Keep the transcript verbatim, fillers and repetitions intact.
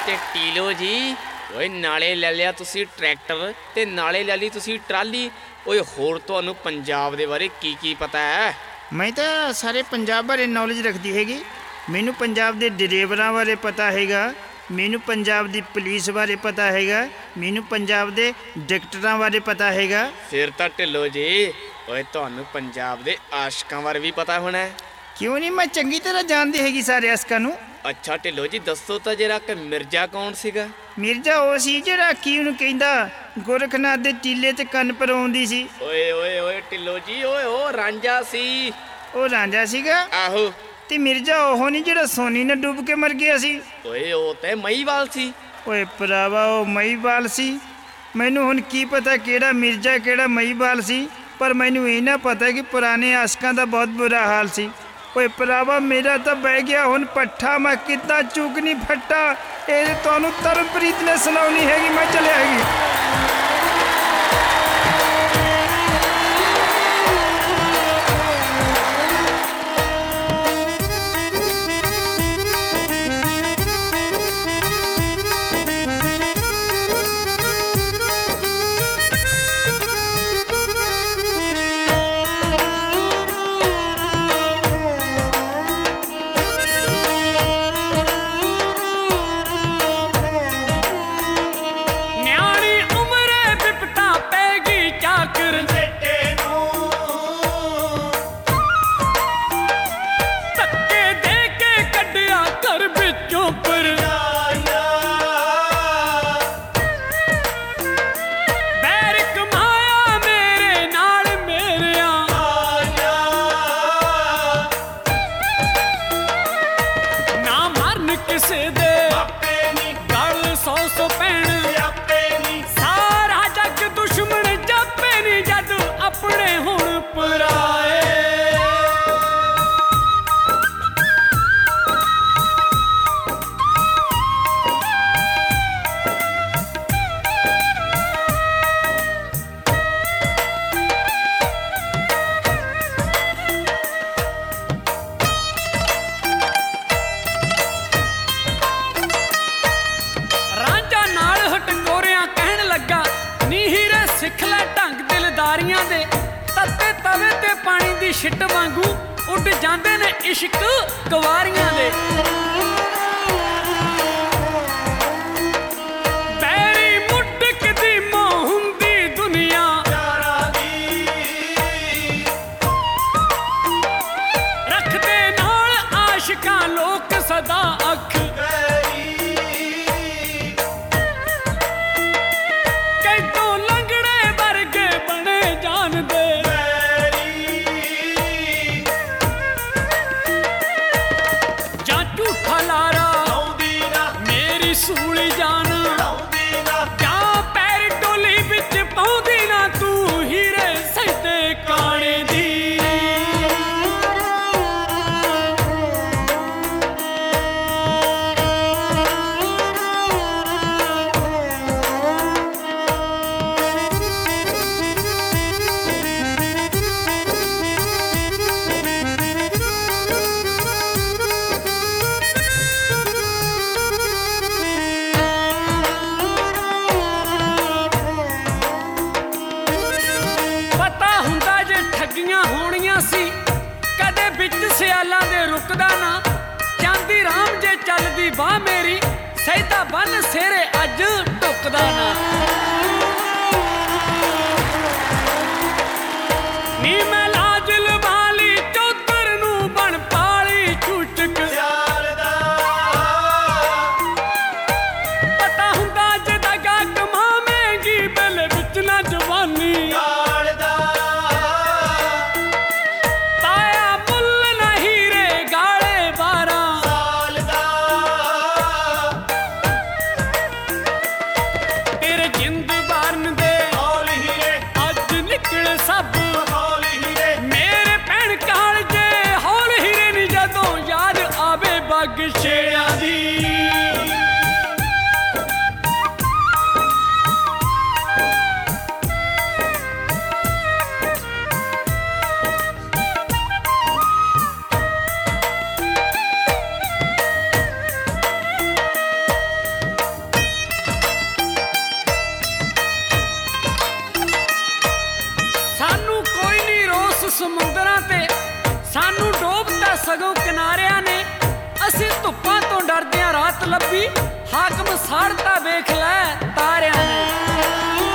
ਤੇ ਟੀਲੋ ਜੀ ਓਏ ਨਾਲੇ ਲੈ ਲਿਆ ਤੁਸੀਂ ਟਰੈਕਟਰ ਤੇ ਨਾਲੇ ਲੈ ਲਈ ਤੁਸੀਂ ਟਰਾਲੀ। ਓਏ ਹੋਰ ਤੁਹਾਨੂੰ ਪੰਜਾਬ ਦੇ ਬਾਰੇ ਕੀ ਕੀ ਪਤਾ ਹੈ? ਮੈਂ ਤਾਂ ਸਾਰੇ ਪੰਜਾਬ ਬਾਰੇ ਨੌਲੇਜ ਰੱਖਦੀ ਹੈਗੀ। ਮੈਨੂੰ ਪੰਜਾਬ ਦੇ ਡਰਾਈਵਰਾਂ ਬਾਰੇ ਪਤਾ ਹੈਗਾ, ਮੈਨੂੰ ਪੰਜਾਬ ਦੀ ਪੁਲਿਸ ਬਾਰੇ ਪਤਾ ਹੈਗਾ, ਮੈਨੂੰ ਪੰਜਾਬ ਦੇ ਡਾਕਟਰਾਂ ਬਾਰੇ ਪਤਾ ਹੈਗਾ। ਫਿਰ ਤਾਂ ਢਿੱਲੋਂ ਜੀ ਓਏ ਤੁਹਾਨੂੰ ਪੰਜਾਬ ਦੇ ਆਸ਼ਕਾਂ ਬਾਰੇ ਵੀ ਪਤਾ ਹੋਣਾ। ਕਿਉਂ ਨਹੀਂ, ਮੈਂ ਚੰਗੀ ਤਰ੍ਹਾਂ ਜਾਣਦੀ ਹੈਗੀ ਸਾਰੇ ਆਸ਼ਕਾਂ ਨੂੰ। ਅੱਛਾ ਢਿੱਲੋਂ ਜੀ ਦੱਸੋ ਤਾਂ ਜਰਾ ਕਿ ਮਿਰਜ਼ਾ ਕੌਣ ਸੀਗਾ? ਮਿਰਜ਼ਾ ਉਹ ਸੀ ਜਿਹੜਾ ਕੀ ਉਹਨੂੰ ਕਹਿੰਦਾ ਗੋਰਖਨਾਥ ਦੇ ਟੀਲੇ ਤੇ ਕੰਨ ਪਰ ਆਉਂਦੀ ਸੀ। ਓਏ ਓਏ ਓਏ ਢਿੱਲੋਂ ਜੀ ਓਏ ਉਹ ਰਾਂਝਾ ਸੀ। ਉਹ ਰਾਂਝਾ ਸੀਗਾ? ਆਹੋ। ਤੇ ਮਿਰਜ਼ਾ ਉਹ ਨਹੀਂ ਜਿਹੜਾ ਸੋਨੀ ਨਾਲ ਡੁੱਬ ਕੇ ਮਰ ਗਿਆ ਸੀ? ਓਏ ਉਹ ਤੇ ਮਹੀਵਾਲ ਸੀ। ਓਏ ਭਰਾਵਾ ਉਹ ਮਹੀਵਾਲ ਸੀ। ਮੈਨੂੰ ਹੁਣ ਕੀ ਪਤਾ ਕਿਹੜਾ ਮਿਰਜ਼ਾ ਕਿਹੜਾ ਮਹੀਵਾਲ ਸੀ, ਪਰ ਮੈਨੂੰ ਇਹ ਨਾ ਪਤਾ ਕਿ ਪੁਰਾਣੇ ਆਸ਼ਕਾਂ ਦਾ ਬਹੁਤ ਬੁਰਾ ਹਾਲ ਸੀ। ਓਏ ਭਰਾਵਾ ਮੇਰਾ ਤਾਂ ਬਹਿ ਗਿਆ ਹੁਣ ਪੱਠਾ, ਮੈਂ ਕਿੱਦਾਂ ਚੁੱਕਣੀ ਫੱਟਾ। ਇਹ ਤੁਹਾਨੂੰ ਤਰਨਪ੍ਰੀਤ ਨੇ ਸੁਣਾਉਣੀ ਹੈਗੀ, ਮੈਂ ਚੱਲਿਆ ਹੈਗੀ। ਛਿੱਟ ਵਾਂਗੂ ਉੱਡ ਜਾਂਦੇ ਨੇ ਇਸ਼ਕ ਕੁਵਾਰੀਆਂ ਦੇ। ਬੈਰੀ ਮੁੱਢਕ ਦੀ ਮੋਹ ਹੁੰਦੀ ਦੁਨੀਆ ਯਾਰਾਂ ਦੀ, ਰੱਖਦੇ ਨਾਲ ਆਸ਼ਿਕਾਂ ਲੋਕ ਸਦਾ ਅੱਖ। ਕੈਦੋਂ ਲੰਗੜੇ ਵਰਗੇ ਬਣੇ ਜਾਣਦੇ, ਸੂਲੀ ਜਾਨ ਜਾਂ ਪੈਰ ਟੋਲੀ ਵਿੱਚ ਪਾਉਂਦੀ ਨਾ ਤੂੰ ਹੀਰੇ ਸਜਦੇ ਕਾਣੇ ਦੀ। ਹੋਣੀਆਂ ਸੀ ਕਦੇ ਵਿੱਚ ਸਿਆਲਾਂ ਦੇ ਰੁਕਦਾ ਨਾ, ਚਾਂਦੀ ਰਾਮ ਜੇ ਚੱਲਦੀ ਬਾਹ ਮੇਰੀ ਸਹਿਦਾ ਬੰਨ ਸਿਰੇ ਅੱਜ ਟੁੱਕਦਾ ਨਾ। ਨੀ ਮੈਂ ਲਾਜਲ ਵਾਲੀ ਚੌਧਰ ਨੂੰ ਬਣ ਪਾਲੀ ਛੂਟਕ ਯਾਰ ਦਾ, ਪਤਾ ਹੁੰਦਾ ਜਦਾ ਗਾ ਕਮਾਵੇਂਗੀ ਬਿਲ ਵਿੱਚ ਨਾ ਜਵਾਨੀ। ਤੇਰੇ ਵੀ ਹਾਕਮ ਸਾੜਤਾ ਵੇਖ ਲੈ ਤਾਰਿਆਂ ਨੇ।